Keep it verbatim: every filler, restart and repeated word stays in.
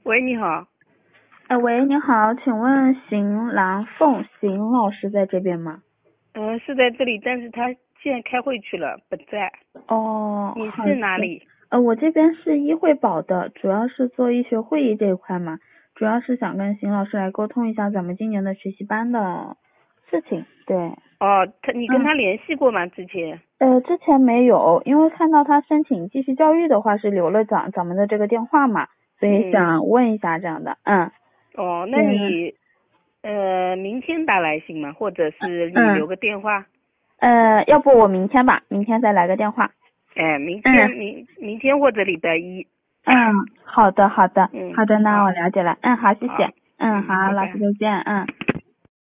喂，你好。 呃，喂，你好，请问邢兰凤邢老师在这边吗？ 嗯，是在这里，但是他现在开会去了，不在。 哦， 你好的。 是哪里？ 呃，我这边是医惠保的，主要是做医学会议这一块嘛，主要是想跟邢老师来沟通一下咱们今年的学习班的事情。对。 哦，他你跟嗯。 他联系过吗？之前？ 呃，之前没有，因为看到他申请继续教育的话是留了咱咱们的这个电话嘛，所以嗯。 想问一下这样的。嗯。 哦，那你呃明天打来行吗？或者是你嗯。 留个电话？ 呃，要不我明天吧，明天再来个电话。 哎，明天嗯。 明明天或者礼拜一。 嗯，好的好的嗯， 好的，那我好， 了解了。嗯，好，谢谢。 好， 嗯， 嗯， 好， 拜拜。 老师再见。嗯。